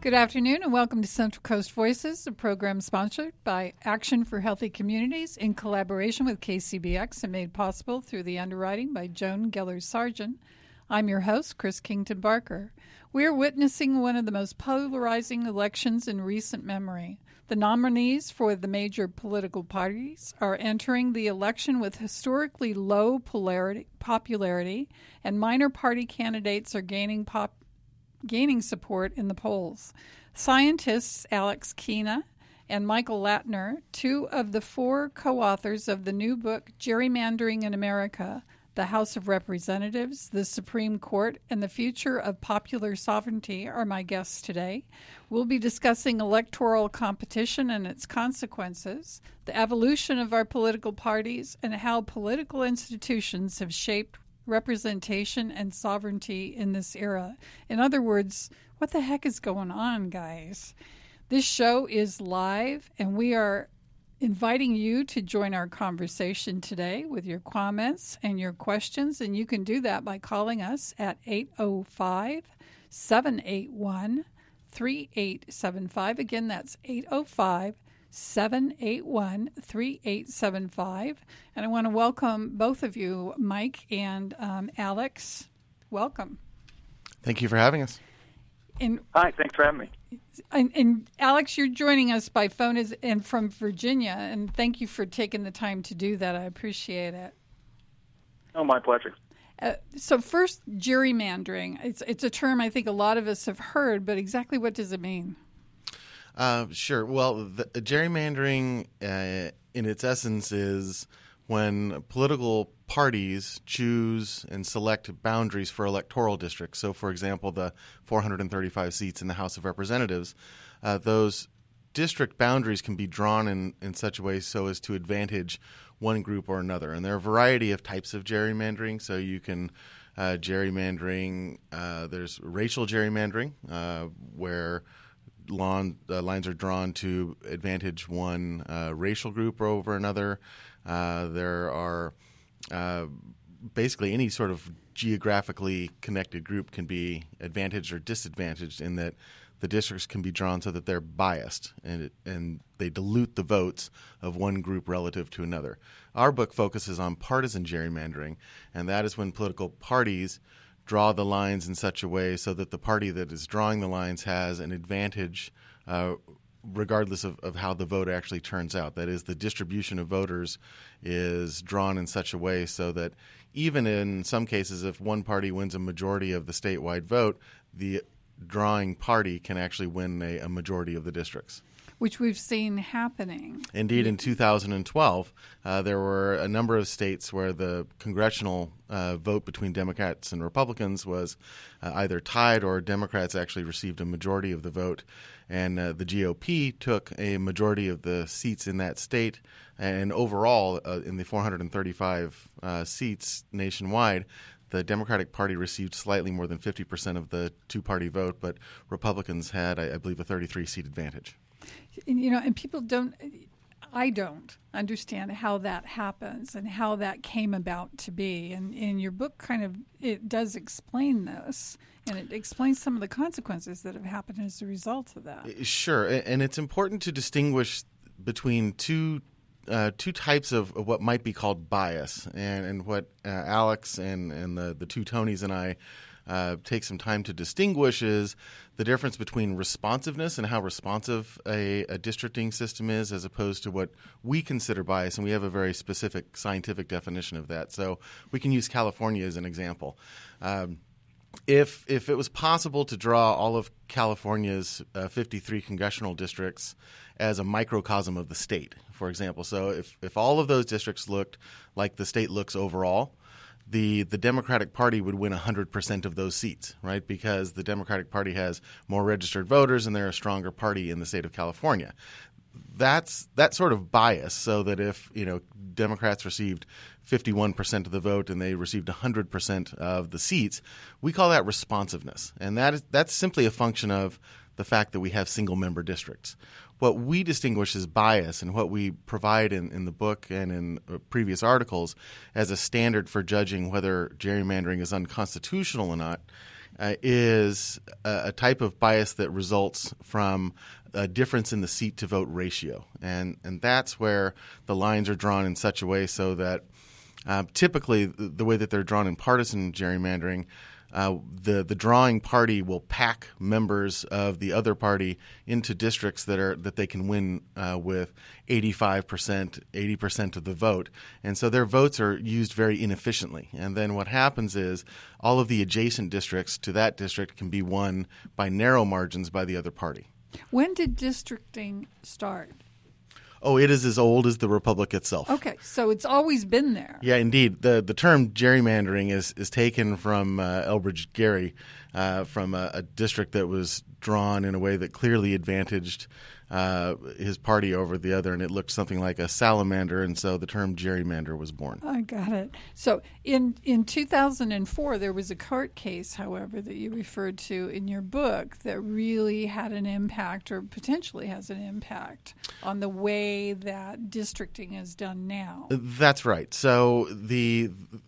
Good afternoon and welcome to Central Coast Voices, a program sponsored by Action for Healthy Communities in collaboration with KCBX and made possible through the underwriting by Joan Geller-Sargent. I'm your host, Chris Kington Barker. We are witnessing one of the most polarizing elections in recent memory. The nominees for the major political parties are entering the election with historically low popularity, and minor party candidates are gaining support in the polls. Scientists Alex Kina and Michael Latner, two of the four co-authors of the new book Gerrymandering in America, the House of Representatives, the Supreme Court, and the Future of Popular Sovereignty, are my guests today. We'll be discussing electoral competition and its consequences, the evolution of our political parties, and how political institutions have shaped representation and sovereignty in this era. In other words, what the heck is going on, guys? This show is live, and we are inviting you to join our conversation today with your comments and your questions, and you can do that by calling us at 805-781-3875. Again, that's 805-781-3875. And I want to welcome both of you, Mike and Alex. Welcome. Thank you for having us. Hi, thanks for having me. And Alex, you're joining us by phone and from Virginia, and thank you for taking the time to do that. I appreciate it. Oh, my pleasure. So first, gerrymandering. It's a term I think a lot of us have heard, but exactly what does it mean? Sure. Well, gerrymandering in its essence is when political parties choose and select boundaries for electoral districts. So, for example, the 435 seats in the House of Representatives, those district boundaries can be drawn in such a way so as to advantage one group or another. And there are a variety of types of gerrymandering. So you can there's racial gerrymandering, where lines are drawn to advantage one racial group over another. There are basically any sort of geographically connected group can be advantaged or disadvantaged in that the districts can be drawn so that they're biased and they dilute the votes of one group relative to another. Our book focuses on partisan gerrymandering, and that is when political parties draw the lines in such a way so that the party that is drawing the lines has an advantage regardless of how the vote actually turns out. That is, the distribution of voters is drawn in such a way so that even in some cases, if one party wins a majority of the statewide vote, the drawing party can actually win a majority of the districts. Which we've seen happening. Indeed, in 2012, there were a number of states where the congressional vote between Democrats and Republicans was either tied or Democrats actually received a majority of the vote. And the GOP took a majority of the seats in that state. And overall, in the 435 seats nationwide, the Democratic Party received slightly more than 50% of the two-party vote, but Republicans had, I believe, a 33-seat advantage. And people don't understand how that happens and how that came about to be. And in your book, it does explain this, and it explains some of the consequences that have happened as a result of that. Sure, and it's important to distinguish between two types of what might be called bias, and what Alex and the two Tonys and I take some time to distinguish is the difference between responsiveness and how responsive a districting system is as opposed to what we consider bias, and we have a very specific scientific definition of that. So we can use California as an example. If it was possible to draw all of California's 53 congressional districts as a microcosm of the state, for example, so if all of those districts looked like the state looks overall, the Democratic Party would win 100% of those seats, right? Because the Democratic Party has more registered voters and they're a stronger party in the state of California. That's that sort of bias, so that if Democrats received 51% of the vote and they received 100% of the seats, we call that responsiveness. And that's simply a function of the fact that we have single-member districts. What we distinguish as bias and what we provide in the book and in previous articles as a standard for judging whether gerrymandering is unconstitutional or not is a type of bias that results from a difference in the seat-to-vote ratio. And that's where the lines are drawn in such a way so that typically the way that they're drawn in partisan gerrymandering, the drawing party will pack members of the other party into districts that they can win with 85%, 80% of the vote. And so their votes are used very inefficiently. And then what happens is all of the adjacent districts to that district can be won by narrow margins by the other party. When did districting start? Oh, it is as old as the Republic itself. Okay, so it's always been there. Yeah, indeed. The term gerrymandering is taken from Elbridge Gerry, from a district that was drawn in a way that clearly advantaged his party over the other, and it looked something like a salamander, and so the term gerrymander was born. I got it. So in 2004, there was a court case, however, that you referred to in your book that really had an impact, or potentially has an impact, on the way that districting is done now. That's right. So the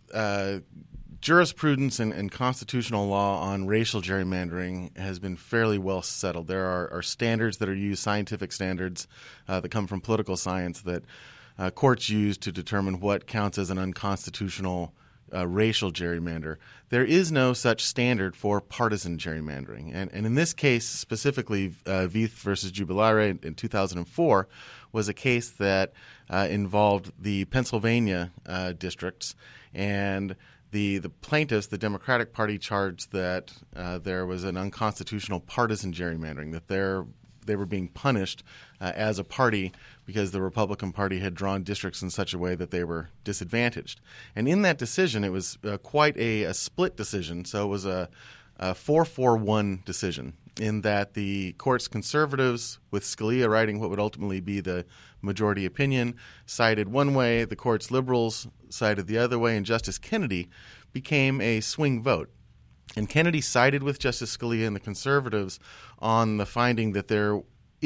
jurisprudence and constitutional law on racial gerrymandering has been fairly well settled. There are standards that are used, scientific standards that come from political science that courts use to determine what counts as an unconstitutional racial gerrymander. There is no such standard for partisan gerrymandering. And in this case, specifically, Vieth versus Jubilare in 2004 was a case that involved the Pennsylvania districts, and the plaintiffs, the Democratic Party, charged that there was an unconstitutional partisan gerrymandering, that they were being punished as a party because the Republican Party had drawn districts in such a way that they were disadvantaged. And in that decision, it was quite a split decision, so it was a 4-4-1 decision, in that the court's conservatives, with Scalia writing what would ultimately be the majority opinion, sided one way, the court's liberals sided the other way, and Justice Kennedy became a swing vote. And Kennedy sided with Justice Scalia and the conservatives on the finding that there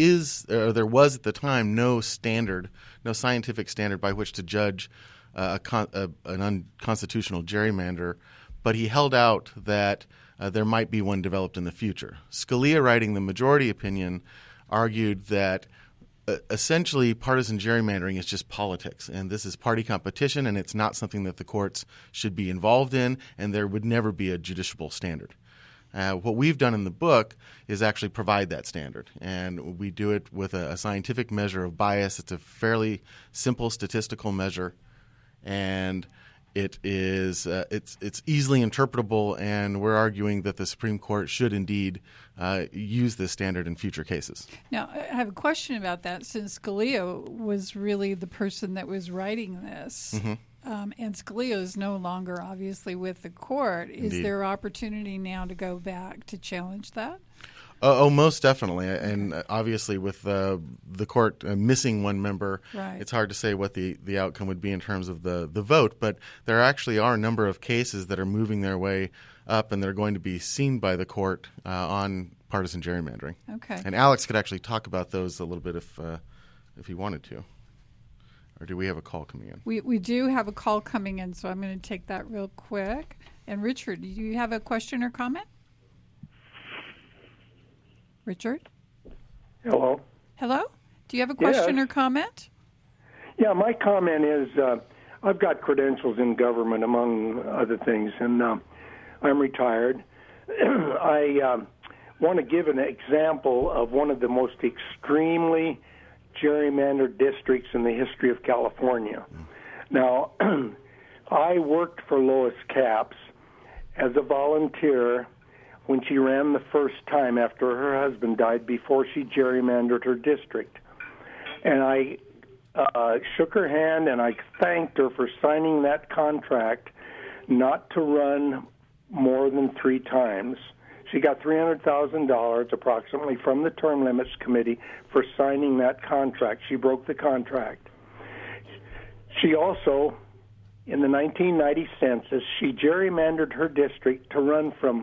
was at the time no scientific standard by which to judge an unconstitutional gerrymander, but he held out that there might be one developed in the future. Scalia, writing the majority opinion, argued that essentially partisan gerrymandering is just politics, and this is party competition, and it's not something that the courts should be involved in, and there would never be a judiciable standard. What we've done in the book is actually provide that standard, and we do it with a scientific measure of bias. It's a fairly simple statistical measure, and it is it's easily interpretable, and we're arguing that the Supreme Court should indeed use this standard in future cases. Now, I have a question about that, since Scalia was really the person that was writing this. Mm-hmm. And Scalia is no longer, obviously, with the court. Is Indeed. there opportunity now to go back to challenge that? Oh, most definitely. And obviously with the court missing one member, right, it's hard to say what the outcome would be in terms of the vote. But there actually are a number of cases that are moving their way up, and they're going to be seen by the court on partisan gerrymandering. Okay. And Alex could actually talk about those a little bit if he wanted to. Or do we have a call coming in? We do have a call coming in, so I'm going to take that real quick. And Richard, do you have a question or comment? Richard? Hello. Hello? Do you have a question or comment? Yeah, my comment is I've got credentials in government, among other things, and I'm retired. I want to give an example of one of the most extremely gerrymandered districts in the history of California. Now, I worked for Lois Capps as a volunteer when she ran the first time after her husband died, before she gerrymandered her district. And I shook her hand and I thanked her for signing that contract not to run more than 3 times. She got $300,000 approximately from the Term Limits Committee for signing that contract. She broke the contract. She also, in the 1990 census, she gerrymandered her district to run from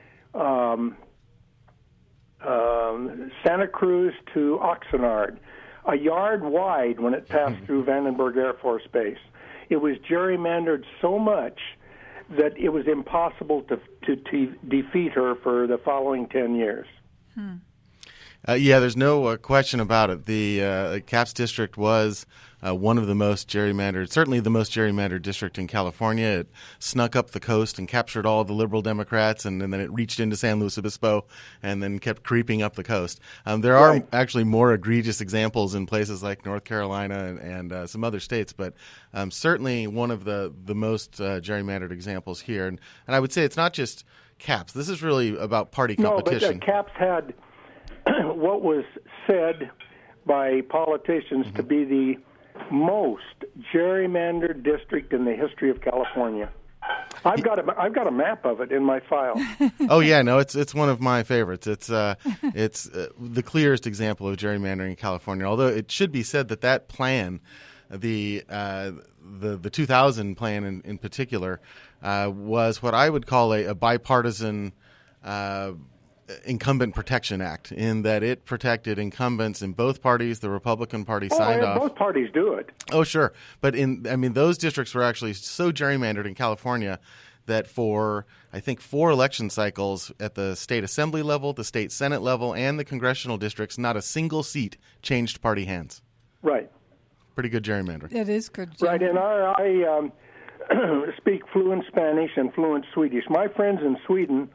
Santa Cruz to Oxnard, a yard wide when it passed through Vandenberg Air Force Base. It was gerrymandered so much that it was impossible to defeat her for the following 10 years. Yeah, there's no question about it. The Capps district was one of the most gerrymandered, certainly the most gerrymandered district in California. It snuck up the coast and captured all the liberal Democrats, and then it reached into San Luis Obispo and then kept creeping up the coast. There are actually more egregious examples in places like North Carolina and some other states, but certainly one of the most gerrymandered examples here. And I would say it's not just Capps. This is really about party competition. No, but Capps had what was said by politicians to be the most gerrymandered district in the history of California. I've got a map of it in my file. Oh yeah, no, it's one of my favorites. It's the clearest example of gerrymandering in California. Although it should be said that plan, the 2000 plan in particular, was what I would call a bipartisan Incumbent Protection Act, in that it protected incumbents in both parties. The Republican Party signed off. Both parties do it. Oh, sure. But those districts were actually so gerrymandered in California that for, I think, 4 election cycles at the state assembly level, the state senate level, and the congressional districts, not a single seat changed party hands. Right. Pretty good gerrymandering. It is good. Right, and I speak fluent Spanish and fluent Swedish. My friends in Sweden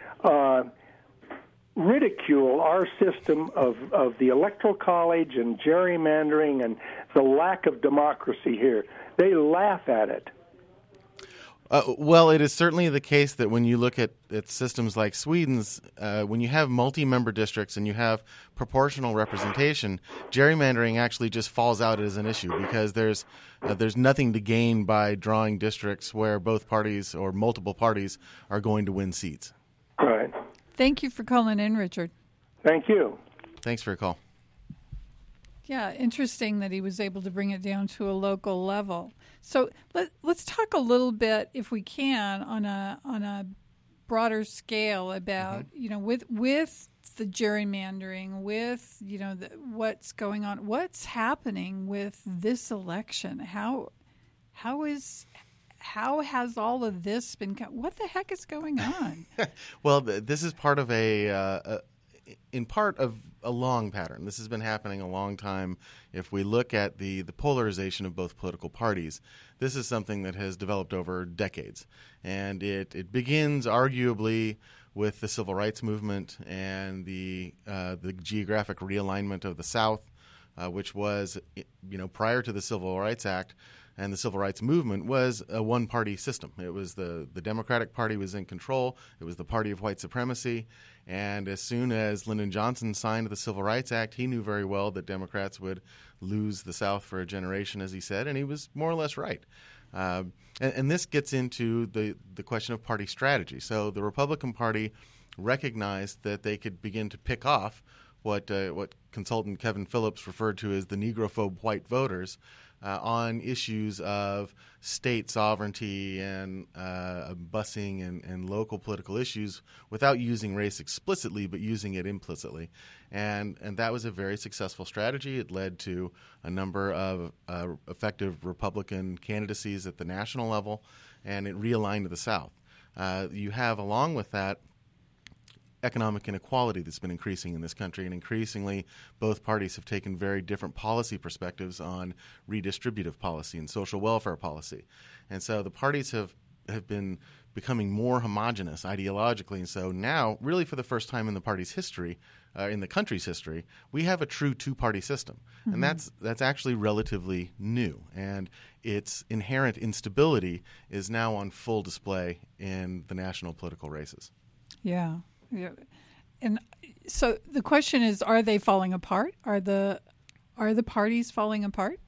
ridicule our system of the Electoral College and gerrymandering and the lack of democracy here. They laugh at it. Well, it is certainly the case that when you look at systems like Sweden's, when you have multi-member districts and you have proportional representation, gerrymandering actually just falls out as an issue, because there's nothing to gain by drawing districts where both parties or multiple parties are going to win seats. Right. Thank you for calling in, Richard. Thank you. Thanks for your call. Yeah, interesting that he was able to bring it down to a local level. So let's talk a little bit, if we can, on a broader scale about with the gerrymandering, with what's going on, what's happening with this election. How has all of this been? What the heck is going on? Well, this is part of a long pattern. This has been happening a long time. If we look at the polarization of both political parties, this is something that has developed over decades, and it begins arguably with the civil rights movement and the geographic realignment of the South, which was prior to the Civil Rights Act. And the Civil Rights Movement was a one-party system. It was the Democratic Party was in control. It was the party of white supremacy. And as soon as Lyndon Johnson signed the Civil Rights Act, he knew very well that Democrats would lose the South for a generation, as he said, and he was more or less right. And this gets into the question of party strategy. So the Republican Party recognized that they could begin to pick off what consultant Kevin Phillips referred to as the negrophobe white voters, on issues of state sovereignty and busing and local political issues, without using race explicitly but using it implicitly. And that was a very successful strategy. It led to a number of effective Republican candidacies at the national level, and it realigned the South. You have, along with that, economic inequality that's been increasing in this country, and increasingly both parties have taken very different policy perspectives on redistributive policy and social welfare policy. And so the parties have been becoming more homogenous ideologically, and so now, really for the first time in the party's history, in the country's history, we have a true two-party system. Mm-hmm. And that's actually relatively new, and its inherent instability is now on full display in the national political races. Yeah. Yeah. And so the question is, are they falling apart? Are the parties falling apart?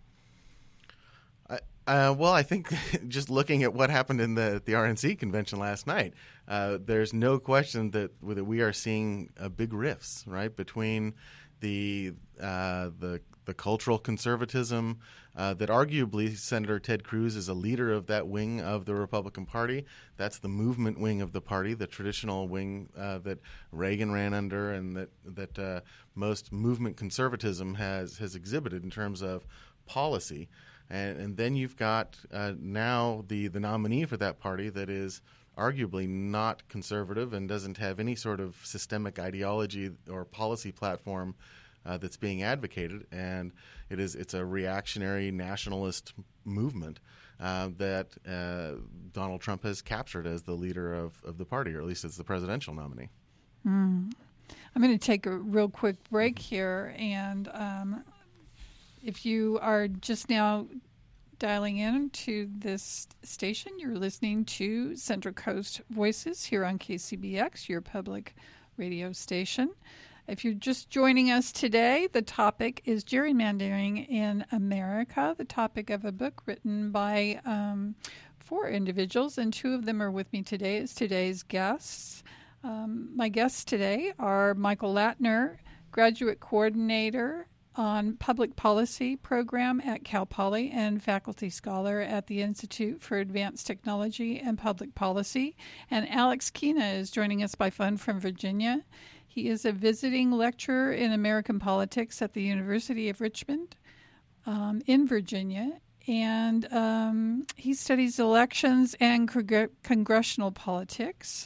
Well, I think just looking at what happened in the RNC convention last night, there's no question that we are seeing big rifts, right, between the cultural conservatism that arguably Senator Ted Cruz is a leader of that wing of the Republican Party. That's the movement wing of the party, the traditional wing that Reagan ran under, and that most movement conservatism has exhibited in terms of policy. And then you've got now the nominee for that party that is arguably not conservative and doesn't have any sort of systemic ideology or policy platform that's being advocated, and it's a reactionary nationalist movement that Donald Trump has captured as the leader of the party, or at least as the presidential nominee. I'm going to take a real quick break here, and if you are just now dialing in to this station, you're listening to Central Coast Voices here on KCBX, your public radio station. If you're just joining us today, the topic is gerrymandering in America, the topic of a book written by 4 individuals, and 2 of them are with me today as today's guests. My guests today are Michael Latner, Graduate Coordinator on Public Policy Program at Cal Poly and Faculty Scholar at the Institute for Advanced Technology and Public Policy. And Alex Kina is joining us by phone from Virginia. He is a visiting lecturer in American politics at the University of Richmond in Virginia. And he studies elections and congressional politics.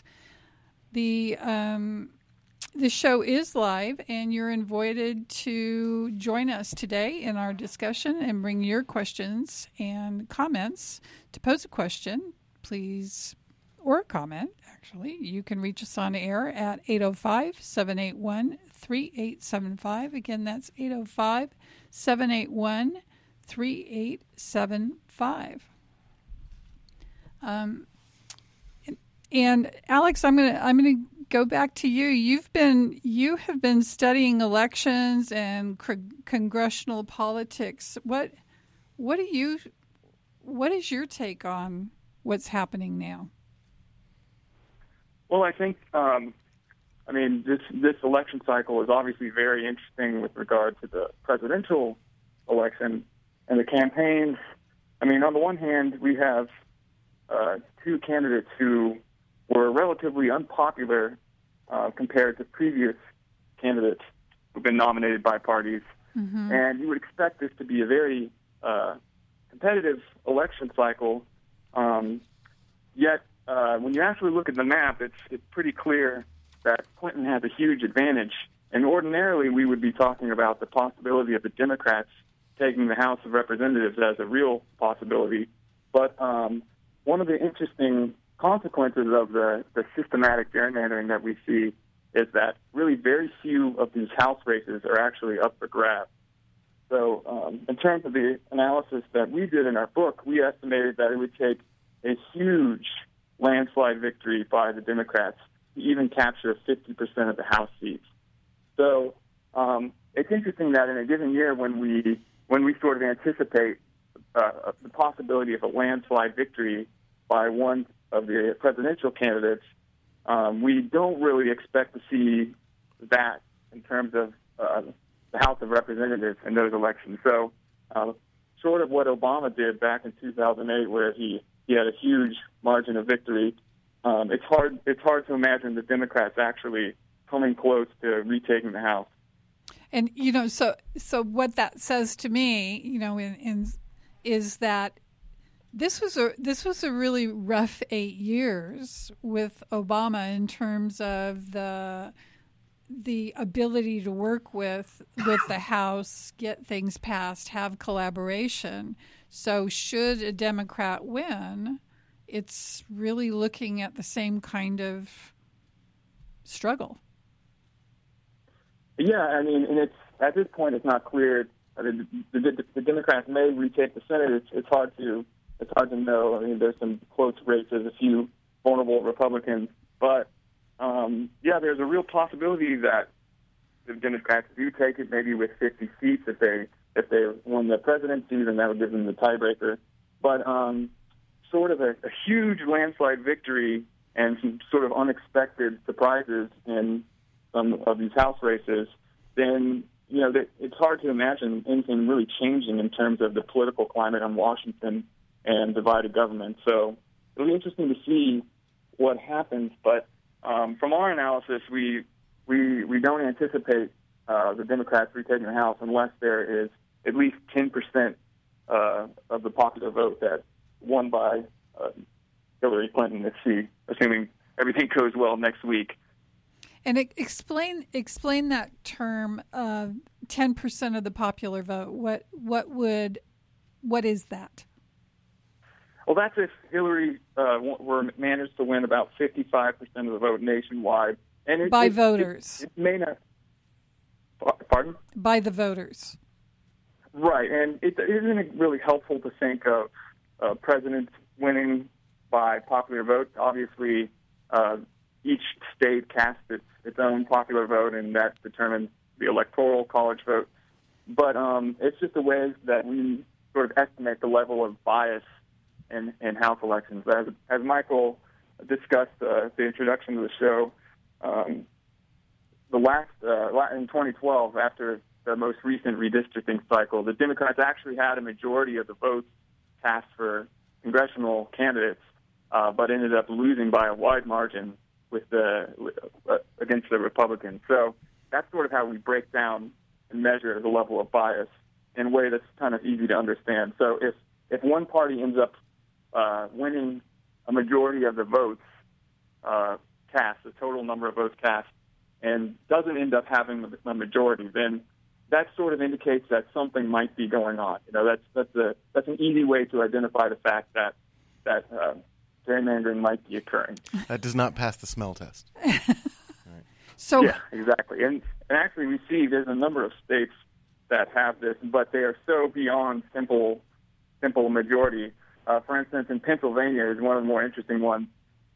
The show is live, and you're invited to join us today in our discussion and bring your questions and comments. To pose a question, please, or a comment, actually, you can reach us on air at 805-781-3875. Again, that's 805-781-3875. And Alex, I'm gonna go back to you. You have been studying elections and congressional politics. What is your take on what's happening now? Well, I think this election cycle is obviously very interesting with regard to the presidential election and the campaigns. I mean, on the one hand, we have 2 candidates who were relatively unpopular compared to previous candidates who've been nominated by parties. Mm-hmm. And you would expect this to be a very competitive election cycle. Yet, when you actually look at the map, it's pretty clear that Clinton has a huge advantage. And ordinarily, we would be talking about the possibility of the Democrats taking the House of Representatives as a real possibility. But one of the interesting consequences of the systematic gerrymandering that we see is that really very few of these House races are actually up for grabs. So in terms of the analysis that we did in our book, we estimated that it would take a huge landslide victory by the Democrats to even capture 50% of the House seats. So it's interesting that in a given year when we sort of anticipate the possibility of a landslide victory by one of the presidential candidates, we don't really expect to see that in terms of the House of Representatives in those elections. So short of what Obama did back in 2008, where he had a huge margin of victory, it's hard to imagine the Democrats actually coming close to retaking the House. And, so what that says to me, is that this was a really rough 8 years with Obama in terms of the ability to work with the House, get things passed, have collaboration. So should a Democrat win, it's really looking at the same kind of struggle. Yeah, I mean, and at this point, it's not clear. The Democrats may retake the Senate. It's hard to know. I mean, there's some close races, a few vulnerable Republicans, but there's a real possibility that the Democrats do take it, maybe with 50 seats if they won the presidency, then that would give them the tiebreaker. But sort of a huge landslide victory and some sort of unexpected surprises in some of these House races, then it's hard to imagine anything really changing in terms of the political climate in Washington and divided government. So it'll be interesting to see what happens. But from our analysis, we don't anticipate the Democrats retaking the House unless there is at least 10% of the popular vote that won by Hillary Clinton, assuming everything goes well next week. And explain that term, 10% of the popular vote. What is that? Well, that's if Hillary managed to win about 55% of the vote nationwide, and by voters. It may not. Pardon? By the voters. Right, and it isn't really helpful to think of presidents winning by popular vote. Obviously, each state casts its own popular vote, and that determines the electoral college vote. But it's just a way that we sort of estimate the level of bias in House elections. As Michael discussed the introduction to the show, in 2012, after the most recent redistricting cycle, the Democrats actually had a majority of the votes cast for congressional candidates, but ended up losing by a wide margin against the Republicans. So that's sort of how we break down and measure the level of bias in a way that's kind of easy to understand. So if one party ends up winning a majority of the votes cast, the total number of votes cast, and doesn't end up having a majority, then that sort of indicates that something might be going on. That's an easy way to identify the fact that gerrymandering might be occurring. That does not pass the smell test. Right. So yeah, exactly. And actually, we see there's a number of states that have this, but they are so beyond simple majority. For instance, in Pennsylvania is one of the more interesting ones.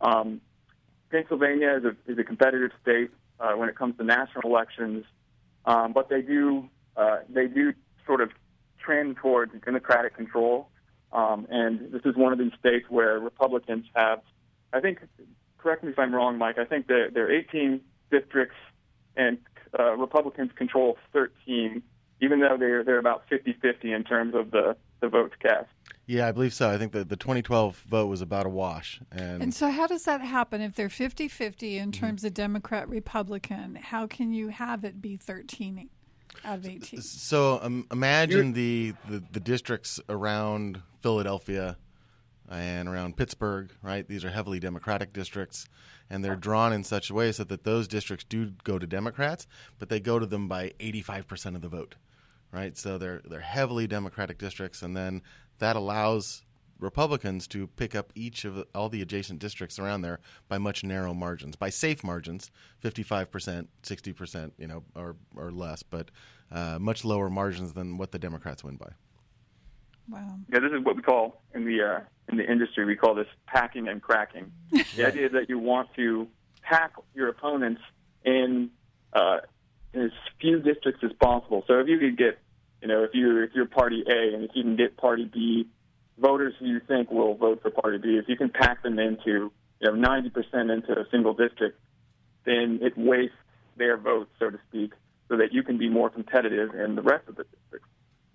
Pennsylvania is a competitive state when it comes to national elections, but they do sort of trend towards Democratic control. And this is one of these states where Republicans have, I think, correct me if I'm wrong, Mike, I think there are 18 districts and Republicans control 13, even though they're about 50-50 in terms of the votes cast. Yeah, I believe so. I think the 2012 vote was about a wash. And so how does that happen? If they're 50-50 in terms of Democrat-Republican, how can you have it be 13 out of 18? So imagine the districts around Philadelphia and around Pittsburgh, right? These are heavily Democratic districts, and they're drawn in such a way so that those districts do go to Democrats, but they go to them by 85% of the vote, right? So they're heavily Democratic districts, and then that allows Republicans to pick up each of all the adjacent districts around there by much narrow margins, by safe margins, 55%, 60%, or less, but much lower margins than what the Democrats win by. Wow. Yeah, this is what we call in the industry, we call this packing and cracking. The idea is that you want to pack your opponents in as few districts as possible. So if you could get, if you're Party A, and if you can get Party B voters who you think will vote for Party B, if you can pack them into 90% into a single district, then it wastes their votes, so to speak, so that you can be more competitive in the rest of the districts.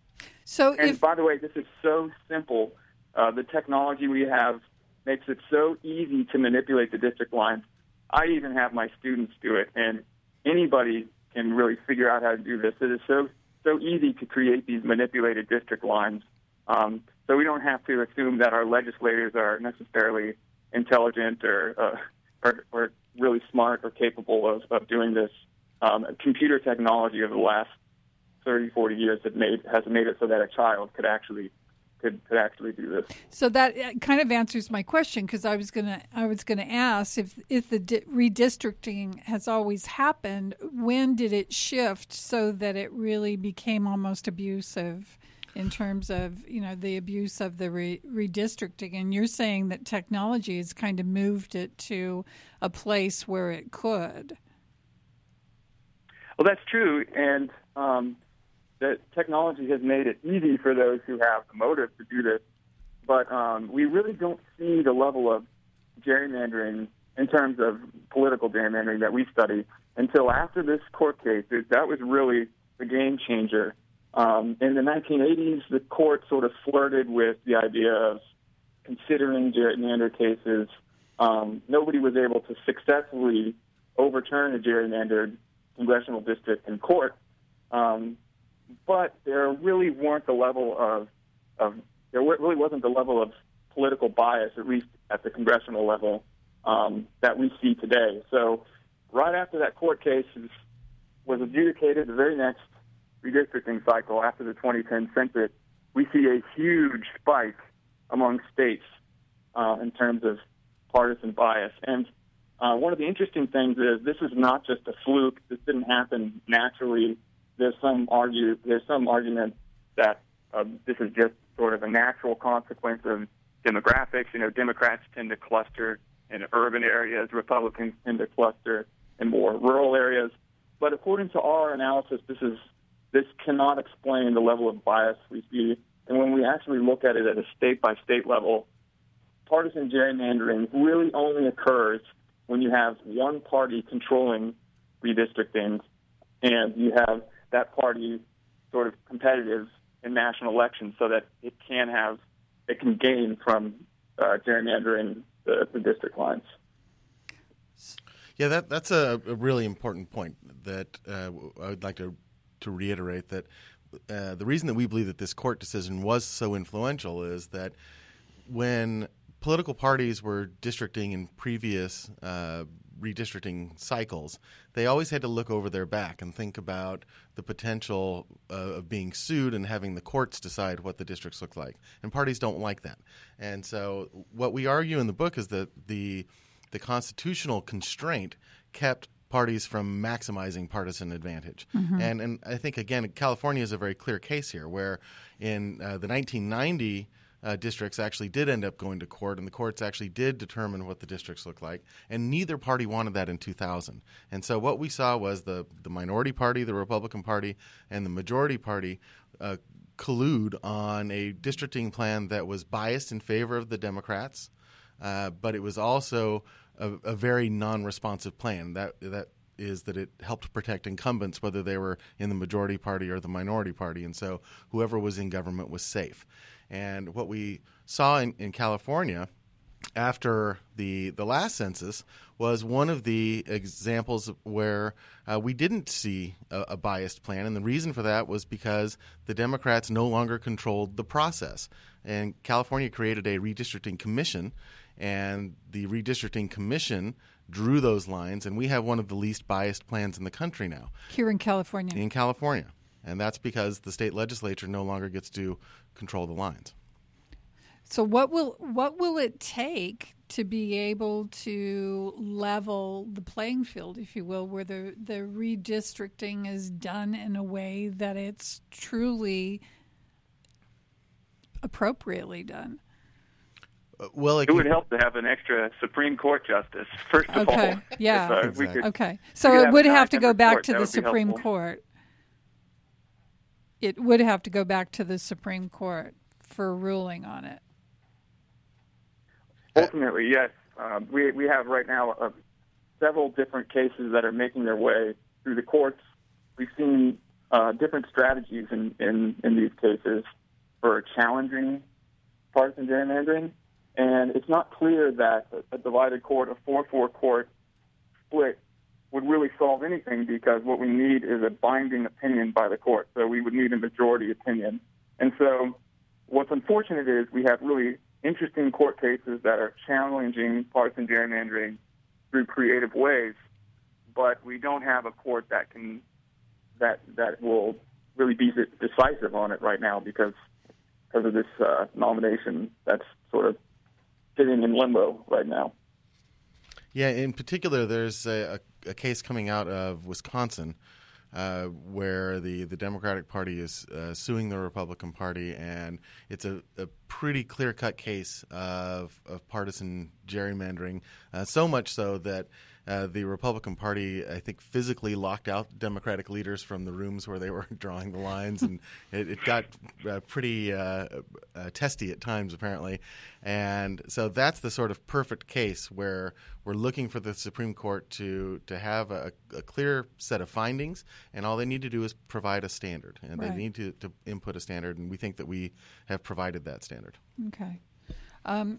By the way, this is so simple. The technology we have makes it so easy to manipulate the district lines. I even have my students do it, and anybody can really figure out how to do this. It is so easy to create these manipulated district lines. So we don't have to assume that our legislators are necessarily intelligent or really smart or capable of doing this. Computer technology of the last 30, 40 years has made it so that a child could actually do this. So that kind of answers my question, because I was going to ask if the redistricting has always happened, when did it shift so that it really became almost abusive in terms of the abuse of the redistricting? And you're saying that technology has kind of moved it to a place where it could. Well, that's true, and that technology has made it easy for those who have the motive to do this, but we really don't see the level of gerrymandering in terms of political gerrymandering that we study until after this court case. That was really the game changer. In the 1980s, the court sort of flirted with the idea of considering gerrymander cases. Nobody was able to successfully overturn a gerrymandered congressional district in court. But there really weren't the level of there really wasn't the level of political bias, at least at the congressional level, that we see today. So right after that court case was adjudicated, the very next redistricting cycle after the 2010 census, we see a huge spike among states in terms of partisan bias. And one of the interesting things is this is not just a fluke. This didn't happen naturally. There's some argument that this is just sort of a natural consequence of demographics. Democrats tend to cluster in urban areas. Republicans tend to cluster in more rural areas. But according to our analysis, this cannot explain the level of bias we see. And when we actually look at it at a state-by-state level, partisan gerrymandering really only occurs when you have one party controlling redistricting and you have that party sort of competitive in national elections so that it can gain from gerrymandering the district lines. Yeah, that's a really important point that I would like to reiterate, that the reason that we believe that this court decision was so influential is that when political parties were districting in previous redistricting cycles, they always had to look over their back and think about the potential of being sued and having the courts decide what the districts look like. And parties don't like that. And so what we argue in the book is that the constitutional constraint kept parties from maximizing partisan advantage. Mm-hmm. And I think, again, California is a very clear case here, where in the 1990 districts actually did end up going to court, and the courts actually did determine what the districts look like, and neither party wanted that in 2000. And so what we saw was the minority party, the Republican Party, and the majority party collude on a districting plan that was biased in favor of the Democrats, but it was also a very non-responsive plan. That is that it helped protect incumbents, whether they were in the majority party or the minority party, and so whoever was in government was safe. And what we saw in California after the last census was one of the examples where we didn't see a biased plan, and the reason for that was because the Democrats no longer controlled the process. And California created a redistricting commission, and the redistricting commission drew those lines, and we have one of the least biased plans in the country now. Here in California. In California. And that's because the state legislature no longer gets to control the lines. So what will it take to be able to level the playing field, if you will, where the redistricting is done in a way that it's truly appropriately done? Well, it would help to have an extra Supreme Court justice, first of all. Yeah. Exactly. Okay. So it would have to go back to the Supreme Court. It would have to go back to the Supreme Court for a ruling on it. Ultimately, yes. We have right now several different cases that are making their way through the courts. We've seen different strategies in these cases for challenging partisan gerrymandering. And it's not clear that a divided court, a 4-4 court split, would really solve anything, because what we need is a binding opinion by the court. So we would need a majority opinion. And so what's unfortunate is we have really interesting court cases that are challenging partisan gerrymandering through creative ways, but we don't have a court that will really be decisive on it right now because of this nomination that's sort of sitting in limbo right now. Yeah, in particular, there's a case coming out of Wisconsin where the Democratic Party is suing the Republican Party, and it's a pretty clear-cut case of partisan gerrymandering, so much so that the Republican Party, I think, physically locked out Democratic leaders from the rooms where they were drawing the lines, and it got pretty testy at times, apparently. And so that's the sort of perfect case where we're looking for the Supreme Court to have a clear set of findings, and all they need to do is provide a standard, and right. They need to input a standard, and we think that we have provided that standard. Okay.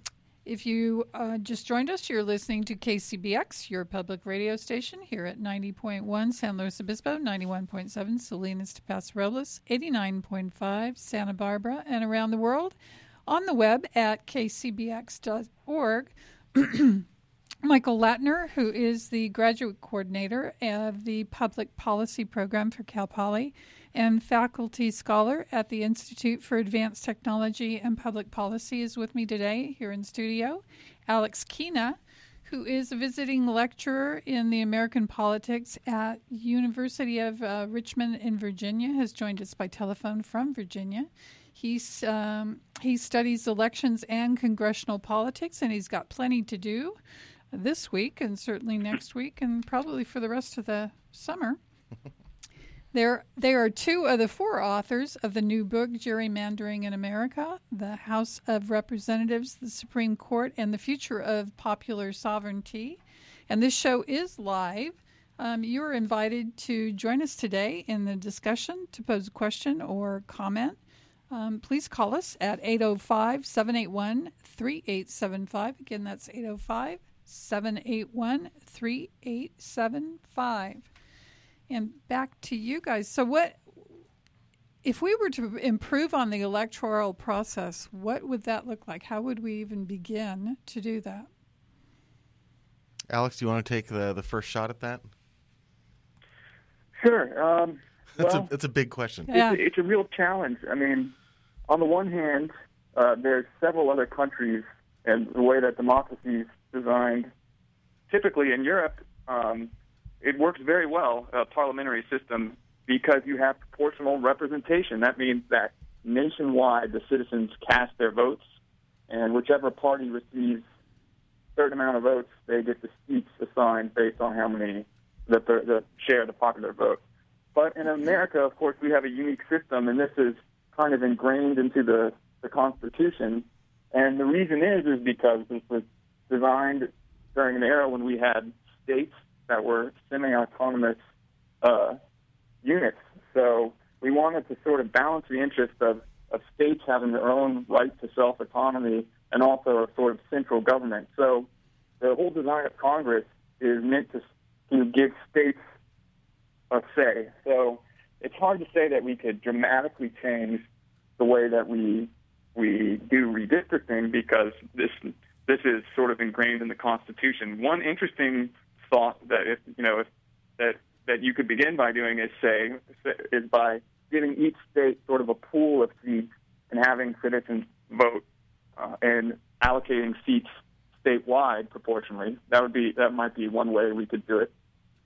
If you just joined us, you're listening to KCBX, your public radio station, here at 90.1 San Luis Obispo, 91.7 Salinas to Paso Robles, 89.5 Santa Barbara, and around the world on the web at kcbx.org. Michael Latner, who is the graduate coordinator of the Public Policy Program for Cal Poly and faculty scholar at the Institute for Advanced Technology and Public Policy, is with me today here in studio. Alex Kina, who is a visiting lecturer in the American politics at University of Richmond in Virginia, has joined us by telephone from Virginia. He studies elections and congressional politics, and he's got plenty to do this week and certainly next week and probably for the rest of the summer. They are two of the four authors of the new book, Gerrymandering in America, the House of Representatives, the Supreme Court, and the Future of Popular Sovereignty. And this show is live. You're invited to join us today in the discussion to pose a question or comment. Please call us at 805-781-3875. Again, that's 805-781-3875. And back to you guys. So what, if we were to improve on the electoral process, what would that look like? How would we even begin to do that? Alex, do you want to take the first shot at that? Sure. That's a big question. Yeah. It's a real challenge. I mean, on the one hand, there's several other countries and the way that democracy is designed. Typically in Europe, it works very well, a parliamentary system, because you have proportional representation. That means that nationwide the citizens cast their votes, and whichever party receives a certain amount of votes, they get the seats assigned based on how many, the share of the popular vote. But in America, of course, we have a unique system, and this is kind of ingrained into the Constitution. And the reason is because this was designed during an era when we had states that were semi-autonomous units. So we wanted to sort of balance the interest of states having their own right to self-autonomy and also a sort of central government. So the whole design of Congress is meant to give states a say. So it's hard to say that we could dramatically change the way that we do redistricting because this is sort of ingrained in the Constitution. One interesting thought that that you could begin by doing is by giving each state sort of a pool of seats and having citizens vote and allocating seats statewide proportionally. That might be one way we could do it.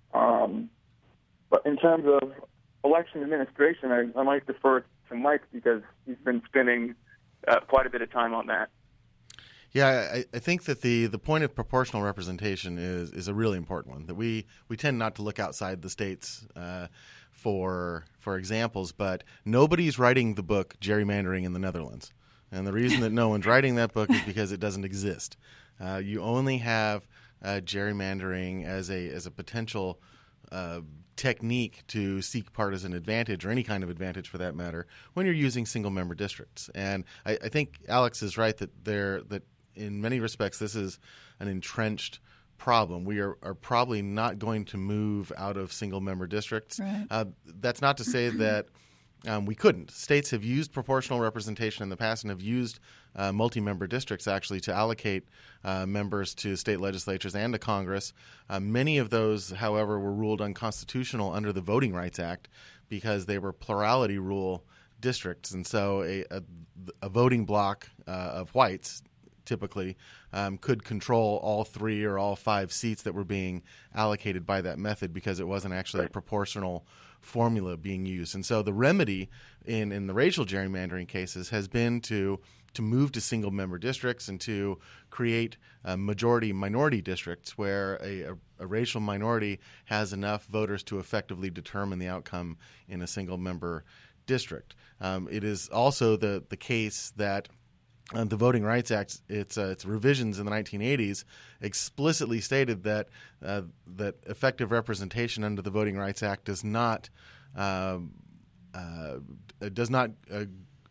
But in terms of election administration, I might defer to Mike because he's been spending quite a bit of time on that. Yeah, I think that the point of proportional representation is a really important one. That we tend not to look outside the states for examples, but nobody's writing the book Gerrymandering in the Netherlands, and the reason that no one's writing that book is because it doesn't exist. You only have gerrymandering as a potential technique to seek partisan advantage, or any kind of advantage for that matter, when you're using single-member districts. And I think Alex is right that in many respects this is an entrenched problem. We are probably not going to move out of single-member districts. Right. That's not to say that we couldn't. States have used proportional representation in the past and have used multi-member districts actually to allocate members to state legislatures and to Congress. Many of those, however, were ruled unconstitutional under the Voting Rights Act because they were plurality rule districts. And so a voting block of whites typically could control all 3 or all 5 seats that were being allocated by that method because it wasn't actually a proportional formula being used. And so the remedy in the racial gerrymandering cases has been to move to single-member districts and to create majority-minority districts where a racial minority has enough voters to effectively determine the outcome in a single-member district. It is also the case that the Voting Rights Act, its revisions in the 1980s, explicitly stated that effective representation under the Voting Rights Act does not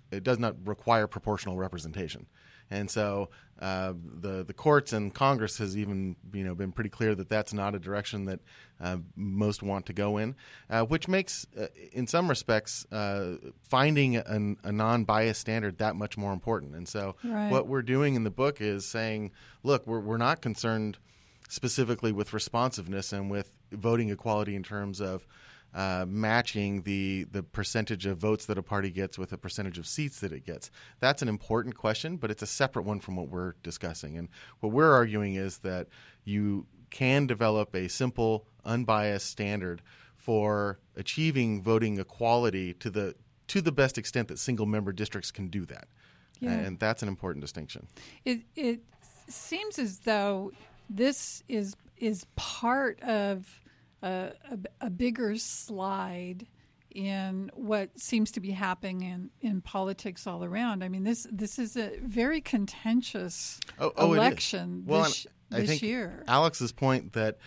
require proportional representation. And so the courts and Congress has even been pretty clear that that's not a direction that most want to go in, which makes, in some respects, finding a non-biased standard that much more important. And so what we're doing in the book is saying, look, we're not concerned specifically with responsiveness and with voting equality in terms of matching the percentage of votes that a party gets with the percentage of seats that it gets. That's an important question, but it's a separate one from what we're discussing. And what we're arguing is that you can develop a simple, unbiased standard for achieving voting equality to the best extent that single-member districts can do that. Yeah. And that's an important distinction. It seems as though this is part of a bigger slide in what seems to be happening in politics all around. I mean, this is a very contentious election this year. Alex's point that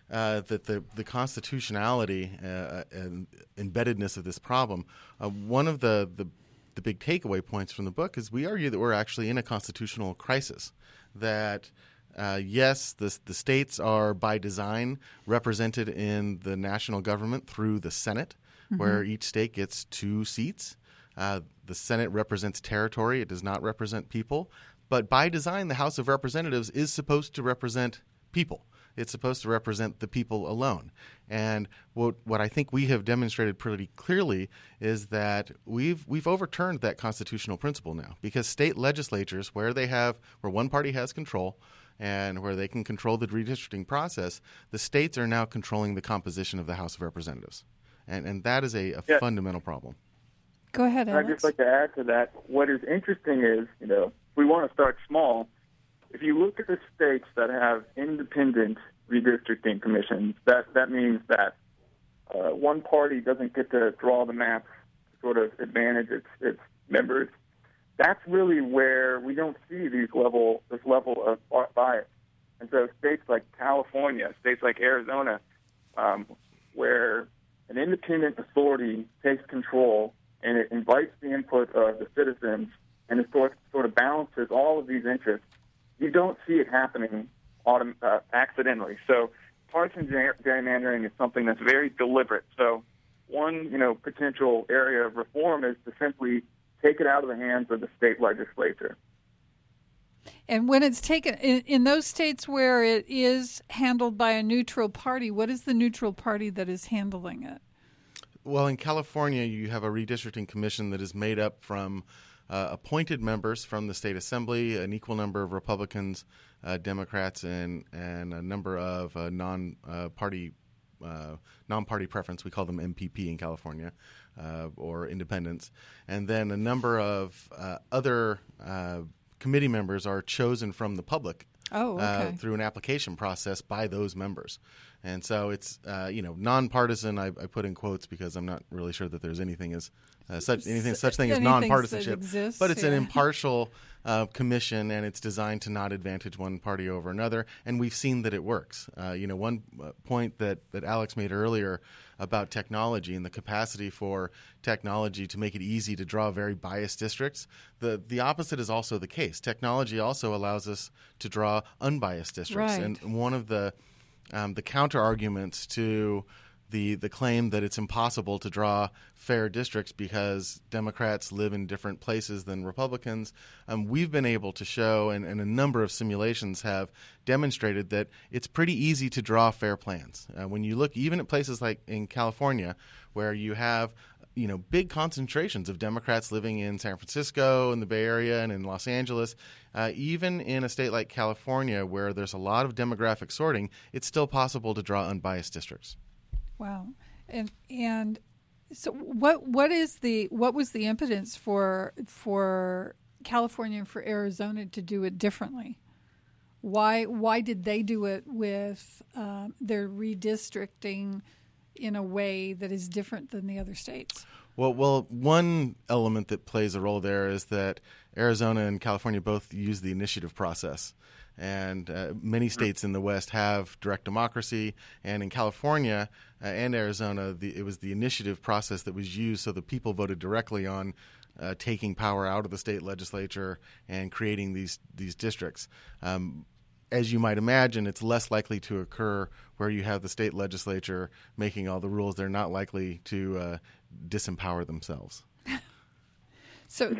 the constitutionality and embeddedness of this problem, one of the big takeaway points from the book is we argue that we're actually in a constitutional crisis, that yes, the states are by design represented in the national government through the Senate, where each state gets 2 seats. The Senate represents territory. It does not represent people. But by design, the House of Representatives is supposed to represent people. It's supposed to represent the people alone. And what I think we have demonstrated pretty clearly is that we've overturned that constitutional principle now, because state legislatures, where one party has control and where they can control the redistricting process, the states are now controlling the composition of the House of Representatives. And that is a fundamental problem. Go ahead, Alex. I'd just like to add to that, what is interesting is, we want to start small. If you look at the states that have independent redistricting commissions, that means that one party doesn't get to draw the map to sort of advantage its members. That's really where we don't see this level of bias. And so states like California, states like Arizona, where an independent authority takes control and it invites the input of the citizens and it sort of balances all of these interests, you don't see it happening accidentally. So partisan gerrymandering is something that's very deliberate. So one, potential area of reform is to simply take it out of the hands of the state legislature. And when it's taken in those states where it is handled by a neutral party, what is the neutral party that is handling it? Well, in California, you have a redistricting commission that is made up from appointed members from the state assembly, an equal number of Republicans, Democrats, and a number of non-party preference. We call them MPP in California, or independents. And then a number of other committee members are chosen from the public through an application process by those members. And so it's nonpartisan. I put in quotes because I'm not really sure that there's anything as such thing as nonpartisanship. But it's an impartial commission, and it's designed to not advantage one party over another. And we've seen that it works. One point that Alex made earlier about technology and the capacity for technology to make it easy to draw very biased districts, the opposite is also the case. Technology also allows us to draw unbiased districts. Right. And one of the counter arguments to the claim that it's impossible to draw fair districts because Democrats live in different places than Republicans, we've been able to show, and a number of simulations have demonstrated, that it's pretty easy to draw fair plans. When you look even at places like in California, where you have big concentrations of Democrats living in San Francisco, in the Bay Area, and in Los Angeles, even in a state like California where there's a lot of demographic sorting, it's still possible to draw unbiased districts. Wow. And so what was the impotence for California and for Arizona to do it differently? Why did they do it with their redistricting in a way that is different than the other states? Well, one element that plays a role there is that Arizona and California both use the initiative process. And many states in the West have direct democracy. And in California and Arizona, it was the initiative process that was used, so the people voted directly on taking power out of the state legislature and creating these districts. As you might imagine, it's less likely to occur where you have the state legislature making all the rules. They're not likely to disempower themselves. So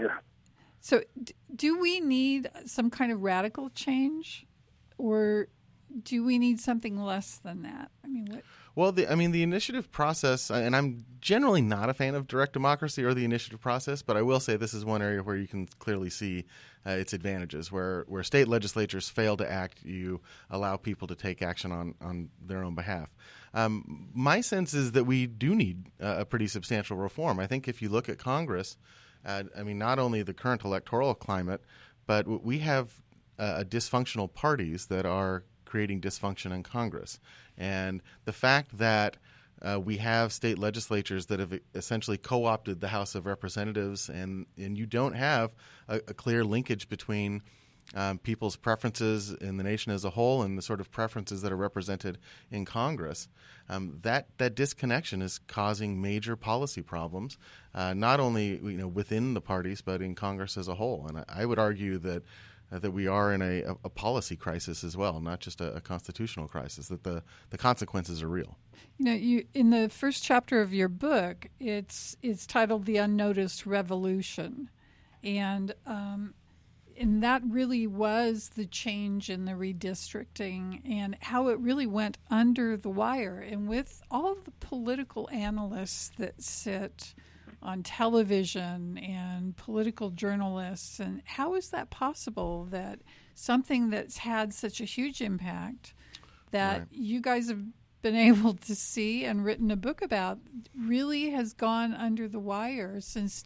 do we need some kind of radical change, or do we need something less than that? I mean, what? Well, the initiative process, and I'm generally not a fan of direct democracy or the initiative process, but I will say this is one area where you can clearly see its advantages. Where state legislatures fail to act, you allow people to take action on their own behalf. My sense is that we do need a pretty substantial reform. I think if you look at Congress, not only the current electoral climate, but we have dysfunctional parties that are creating dysfunction in Congress. And the fact that we have state legislatures that have essentially co-opted the House of Representatives, and you don't have a clear linkage between people's preferences in the nation as a whole and the sort of preferences that are represented in Congress, that disconnection is causing major policy problems, not only within the parties, but in Congress as a whole. And I would argue that we are in a policy crisis as well, not just a constitutional crisis, that the consequences are real. You in the first chapter of your book, it's titled The Unnoticed Revolution. And that really was the change in the redistricting and how it really went under the wire. And with all of the political analysts that sit on television and political journalists, and how is that possible that something that's had such a huge impact that Right. you guys have been able to see and written a book about really has gone under the wire since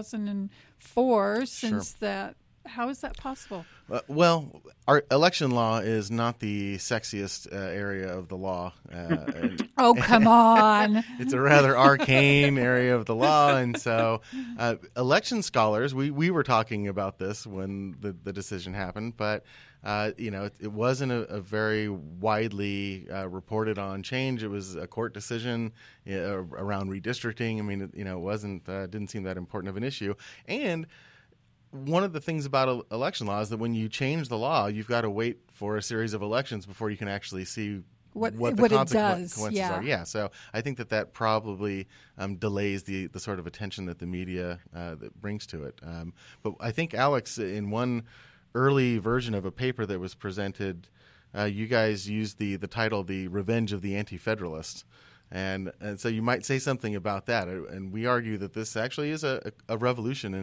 2004, since that? How is that possible? Well, our election law is not the sexiest area of the law. Oh, come on. It's a rather arcane area of the law. And so election scholars, we were talking about this when the decision happened, but it wasn't a very widely reported on change. It was a court decision around redistricting. I mean, it wasn't didn't seem that important of an issue. And one of the things about election law is that when you change the law, you've got to wait for a series of elections before you can actually see what the consequences are. Yeah, so I think that probably delays the sort of attention that the media that brings to it. But I think, Alex, in one early version of a paper that was presented, you guys used the title "The Revenge of the Anti-Federalists." And so you might say something about that. And we argue that this actually is a revolution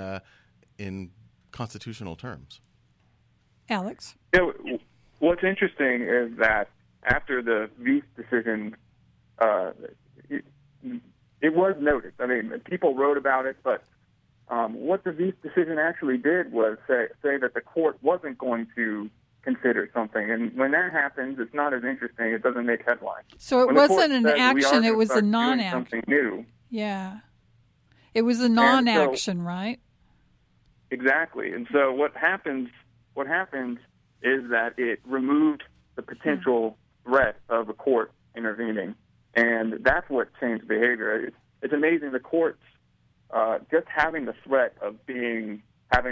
in constitutional terms. Alex? What's interesting is that after the Viest decision, it was noticed. I mean, people wrote about it, but what the Viest decision actually did was say that the court wasn't going to consider something. And when that happens, it's not as interesting. It doesn't make headlines. So it wasn't an action, it was a non-action. Something new. Yeah. It was a non-action, right? Exactly. And so what happened is that it removed the potential threat of a court intervening. And that's what changed behavior. It's amazing the courts, just having the threat of being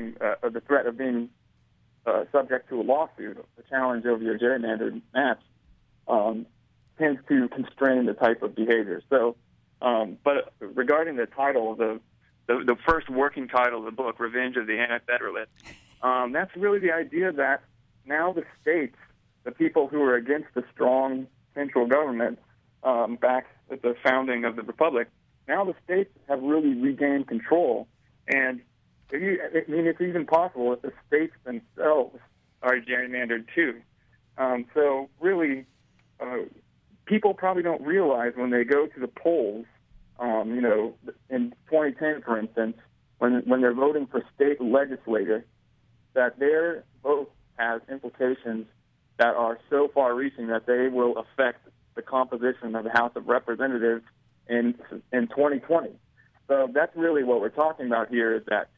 subject to a lawsuit, a challenge over your gerrymandered maps, tends to constrain the type of behavior. So, but regarding the title, the first working title of the book, Revenge of the Anti-Federalists, that's really the idea that now the states, the people who were against the strong central government back at the founding of the Republic, now the states have really regained control. And it's even possible that the states themselves are gerrymandered too. So really, people probably don't realize when they go to the polls, in 2010, for instance, when they're voting for state legislators, that their vote has implications that are so far-reaching that they will affect the composition of the House of Representatives in 2020. So that's really what we're talking about here, is that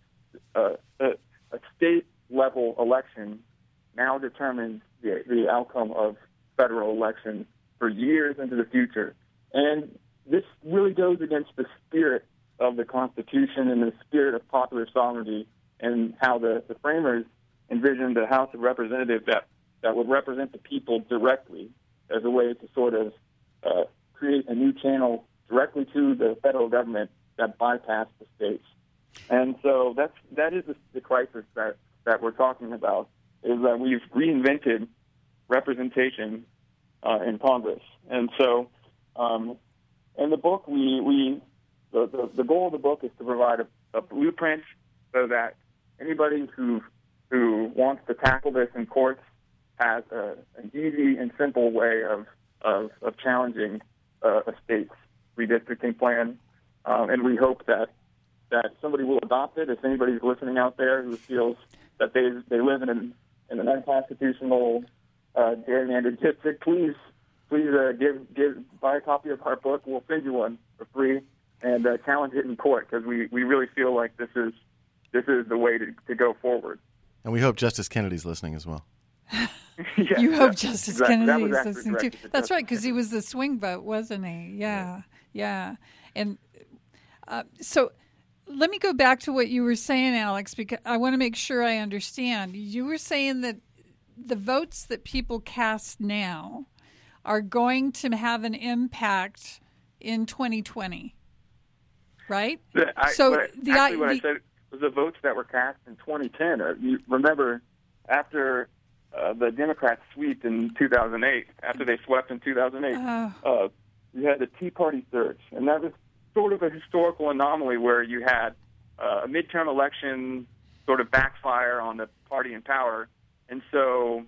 a state-level election now determines the outcome of federal elections for years into the future. And this really goes against the spirit of the Constitution and the spirit of popular sovereignty, and how the framers envisioned the House of Representatives that would represent the people directly as a way to sort of create a new channel directly to the federal government that bypassed the states. And so that is the crisis that we're talking about, is that we've reinvented representation in Congress. And so in the book, the goal of the book is to provide a blueprint so that anybody who wants to tackle this in courts has an easy and simple way of challenging a state's redistricting plan. And we hope that somebody will adopt it. If anybody's listening out there who feels that they live in an unconstitutional gerrymandered district, please buy a copy of our book. We'll send you one for free, and challenge it in court, because we really feel like this is the way to go forward. And we hope Justice Kennedy's listening as well. Yeah, you hope Justice Kennedy is listening too. That's right, because he was the swing vote, wasn't he? Yeah. And so let me go back to what you were saying, Alex, because I want to make sure I understand. You were saying that the votes that people cast now are going to have an impact in 2020, right? I said was the votes that were cast in 2010. You remember, after the Democrats swept in 2008, after they swept in 2008, you had the Tea Party surge, and that was sort of a historical anomaly where you had a midterm election sort of backfire on the party in power, and so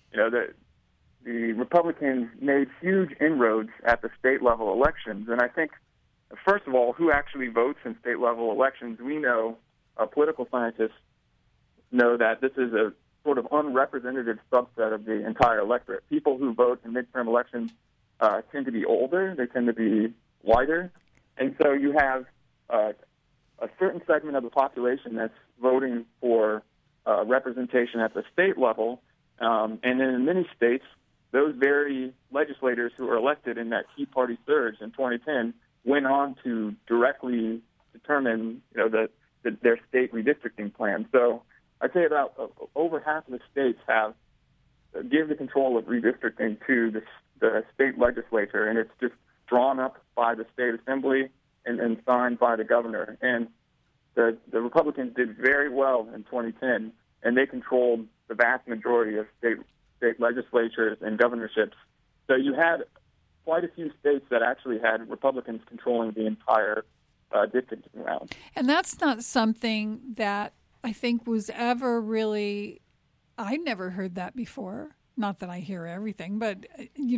the Republicans made huge inroads at the state-level elections. And I think, first of all, who actually votes in state-level elections? We know, political scientists know, that this is a sort of unrepresentative subset of the entire electorate. People who vote in midterm elections tend to be older. They tend to be whiter. And so you have a certain segment of the population that's voting for representation at the state level. And in many states, those very legislators who were elected in that Tea Party surge in 2010 went on to directly determine, their state redistricting plan. So I'd say about over half of the states give the control of redistricting to the state legislature, and it's just drawn up by the state assembly and signed by the governor. And the Republicans did very well in 2010, and they controlled the vast majority of state legislatures and governorships. So you had quite a few states that actually had Republicans controlling the entire districting round. And that's not something that I think was ever really, I never heard that before. Not that I hear everything, but,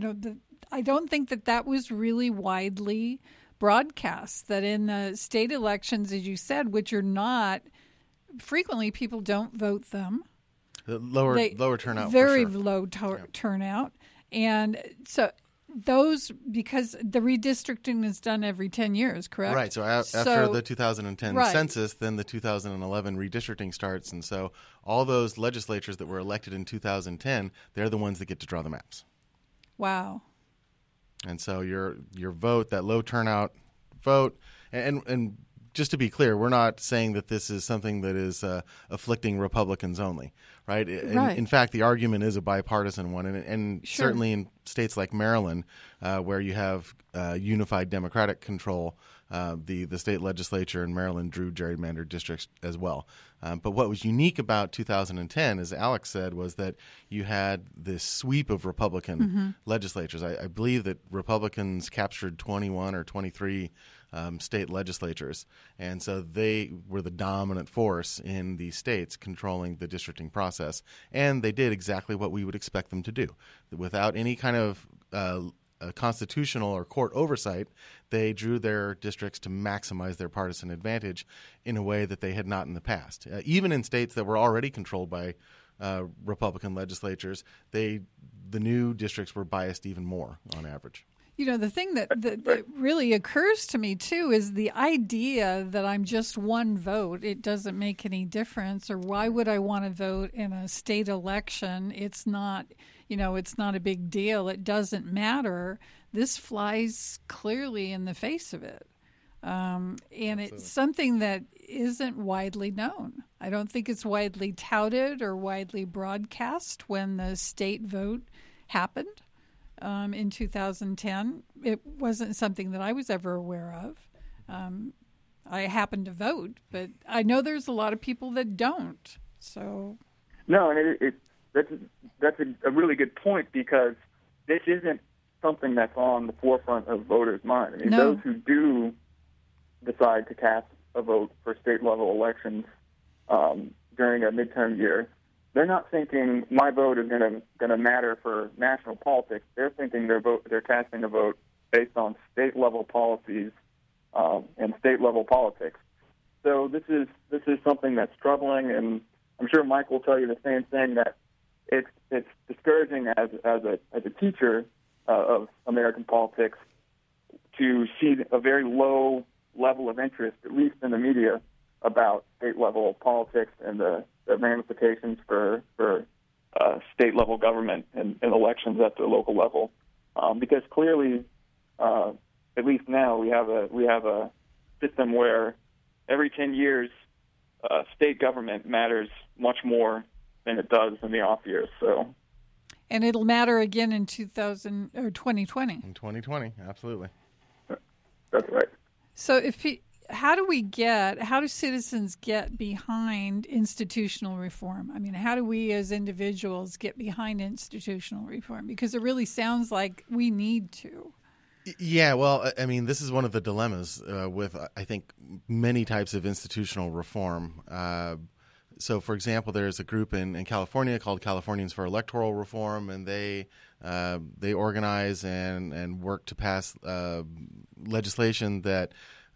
I don't think that was really widely broadcast, that in the state elections, as you said, which are not, frequently people don't vote them. The lower turnout. Very for sure. low turnout. And so those, because the redistricting is done every 10 years, correct? Right. So after the 2010 census, then the 2011 redistricting starts. And so all those legislatures that were elected in 2010, they're the ones that get to draw the maps. Wow. And so your vote, that low turnout vote, and just to be clear, we're not saying that this is something that is afflicting Republicans only, right? In fact, the argument is a bipartisan one, and sure. Certainly in states like Maryland, where you have unified Democratic control, the state legislature in Maryland drew gerrymandered districts as well. But what was unique about 2010, as Alex said, was that you had this sweep of Republican legislatures. I believe that Republicans captured 21 or 23 state legislatures, and so they were the dominant force in the states controlling the districting process, and they did exactly what we would expect them to do. Without any kind of constitutional or court oversight, they drew their districts to maximize their partisan advantage in a way that they had not in the past. Even in states that were already controlled by Republican legislatures, the new districts were biased even more on average. The thing that really occurs to me, too, is the idea that I'm just one vote. It doesn't make any difference. Or why would I want to vote in a state election? It's not, it's not a big deal. It doesn't matter. This flies clearly in the face of it. And it's something that isn't widely known. I don't think it's widely touted or widely broadcast when the state vote happened. In 2010. It wasn't something that I was ever aware of. I happened to vote, but I know there's a lot of people that don't. So, no, and that's a really good point, because this isn't something that's on the forefront of voters' mind. I mean, those who do decide to cast a vote for state level elections during a midterm year, they're not thinking my vote is going to matter for national politics. They're thinking they're casting a vote based on state level policies and state level politics. So this is something that's troubling, and I'm sure Mike will tell you the same thing, that it's discouraging as a teacher of American politics to see a very low level of interest, at least in the media, about state level politics and the ramifications for state level government and elections at the local level, because clearly, at least now, we have a system where every 10 years, state government matters much more than it does in the off years. So, and it'll matter again in 2020. In 2020, absolutely. That's right. So how do citizens get behind institutional reform? I mean, how do we as individuals get behind institutional reform? Because it really sounds like we need to. Yeah, well, I mean, this is one of the dilemmas with, I think, many types of institutional reform. So, for example, there's a group in California called Californians for Electoral Reform, and they organize and work to pass legislation that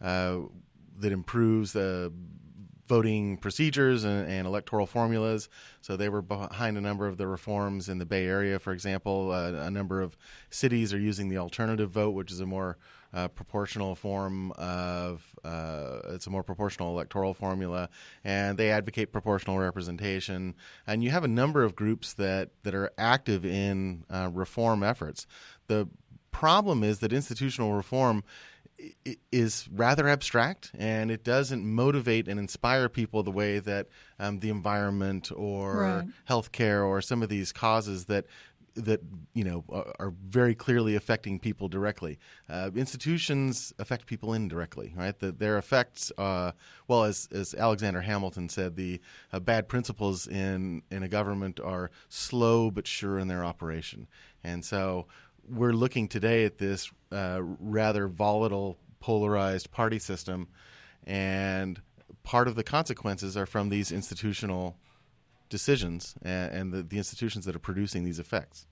improves voting procedures and electoral formulas. So they were behind a number of the reforms in the Bay Area, for example. A number of cities are using the alternative vote, which is a more proportional form of it's a more proportional electoral formula, and they advocate proportional representation. And you have a number of groups that are active in reform efforts. The problem is that institutional reform is rather abstract, and it doesn't motivate and inspire people the way that the environment or healthcare or some of these causes that are very clearly affecting people directly. Institutions affect people indirectly, right? Their effects, as Alexander Hamilton said, the bad principles in a government are slow but sure in their operation. And so we're looking today at this rather volatile, polarized party system, and part of the consequences are from these institutional decisions and the institutions that are producing these effects.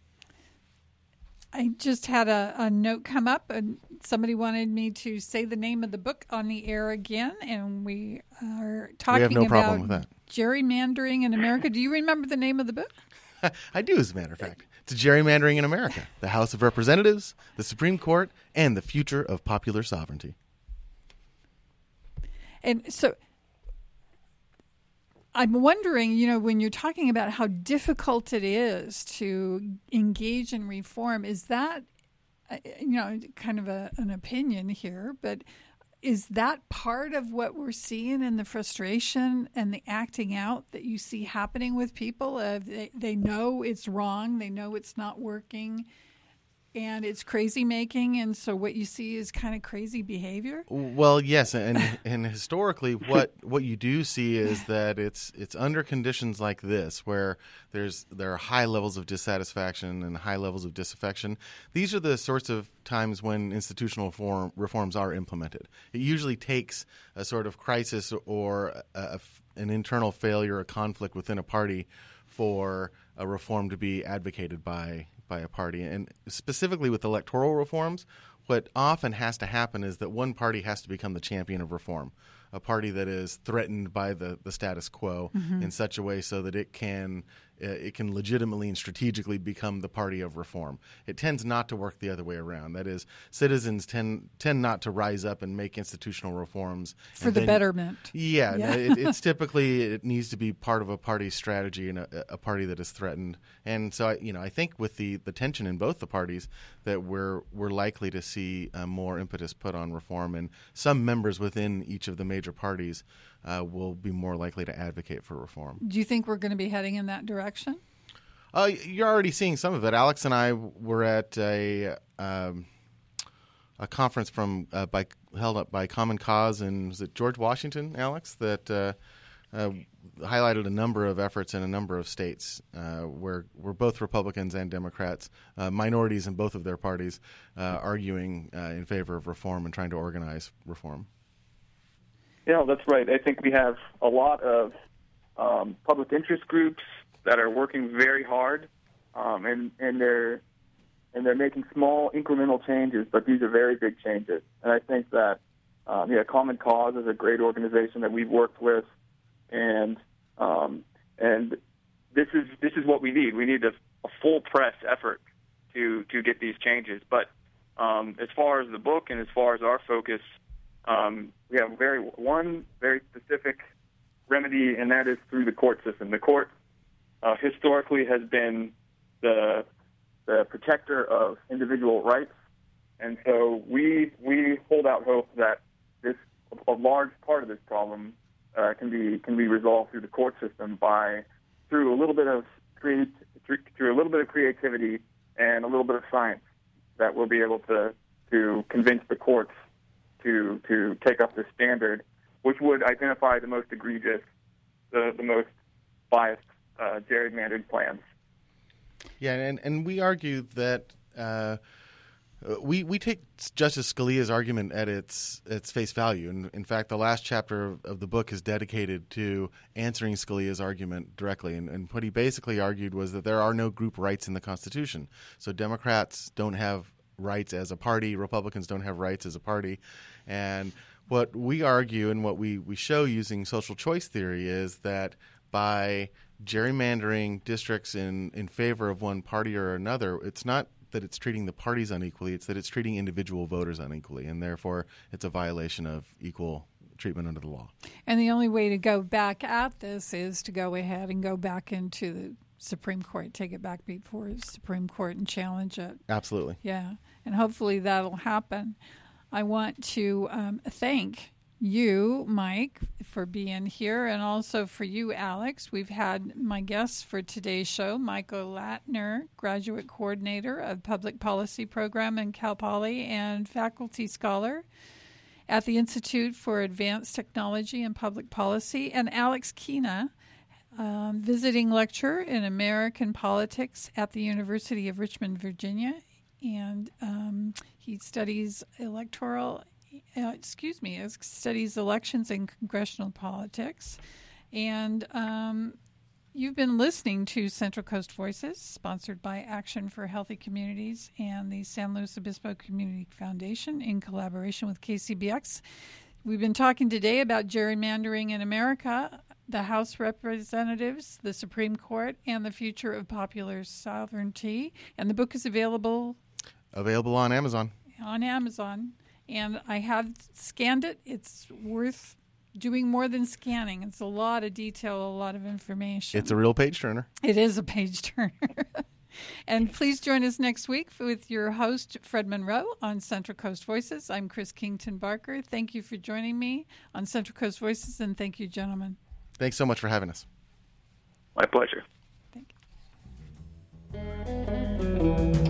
I just had a note come up, and somebody wanted me to say the name of the book on the air again, and we are talking about no problem with that. Gerrymandering in America. Do you remember the name of the book? I do, as a matter of fact. It's Gerrymandering in America, the House of Representatives, the Supreme Court, and the Future of Popular Sovereignty. And so I'm wondering, when you're talking about how difficult it is to engage in reform, is that, kind of an opinion here, but is that part of what we're seeing in the frustration and the acting out that you see happening with people? They know it's wrong. They know it's not working. And it's crazy making, and so what you see is kind of crazy behavior? Well, yes, and historically what you do see is that it's under conditions like this where there are high levels of dissatisfaction and high levels of disaffection. These are the sorts of times when institutional reforms are implemented. It usually takes a sort of crisis or an internal failure or conflict within a party for a reform to be advocated by a party. And specifically with electoral reforms, what often has to happen is that one party has to become the champion of reform. a party that is threatened by the status quo in such a way so that it can legitimately and strategically become the party of reform. It tends not to work the other way around. That is, citizens tend not to rise up and make institutional reforms for the betterment. Yeah. No, it's typically it needs to be part of a party's strategy and a party that is threatened. And so I think with the tension in both the parties that we're likely to see more impetus put on reform, and some members within each of the major parties will be more likely to advocate for reform. Do you think we're going to be heading in that direction? You're already seeing some of it. Alex and I were at a conference held up by Common Cause, and was it George Washington, Alex, that highlighted a number of efforts in a number of states where both Republicans and Democrats, minorities in both of their parties, arguing in favor of reform and trying to organize reform. Yeah, that's right. I think we have a lot of public interest groups that are working very hard, and they're making small incremental changes, but these are very big changes. And I think that Common Cause is a great organization that we've worked with, and this is what we need. We need a full press effort to get these changes. But as far as the book and as far as our focus, we have one very specific remedy, and that is through the court system. The court historically has been the protector of individual rights, and so we hold out hope that a large part of this problem can be resolved through the court system through a little bit of creativity and a little bit of science that will be able to convince the courts to take up this standard, which would identify the most egregious, the most biased gerrymandered plans. Yeah, and we argue that we take Justice Scalia's argument at its face value. And in fact, the last chapter of the book is dedicated to answering Scalia's argument directly. And what he basically argued was that there are no group rights in the Constitution. So Democrats don't have rights as a party, Republicans don't have rights as a party. And what we argue and what we show using social choice theory is that by gerrymandering districts in favor of one party or another, it's not that it's treating the parties unequally, it's that it's treating individual voters unequally, and therefore it's a violation of equal treatment under the law. And the only way to go back at this is to go ahead and go back into the Supreme Court, take it back before the Supreme Court and challenge it. Absolutely. Yeah, and hopefully that'll happen. I want to thank you, Mike, for being here, and also for you, Alex. We've had my guests for today's show, Michael Latner, Graduate Coordinator of Public Policy Program in Cal Poly and Faculty Scholar at the Institute for Advanced Technology and Public Policy, and Alex Kina, visiting lecturer in American politics at the University of Richmond, Virginia, and he studies studies elections and congressional politics. And you've been listening to Central Coast Voices, sponsored by Action for Healthy Communities and the San Luis Obispo Community Foundation in collaboration with KCBX. We've been talking today about gerrymandering in America, the House Representatives, the Supreme Court, and the future of popular sovereignty. And the book is available on Amazon. And I have scanned it. It's worth doing more than scanning. It's a lot of detail, a lot of information. It's a real page turner. It is a page turner. And please join us next week with your host, Fred Monroe, on Central Coast Voices. I'm Chris Kington Barker. Thank you for joining me on Central Coast Voices, and thank you, gentlemen. Thanks so much for having us. My pleasure. Thank you.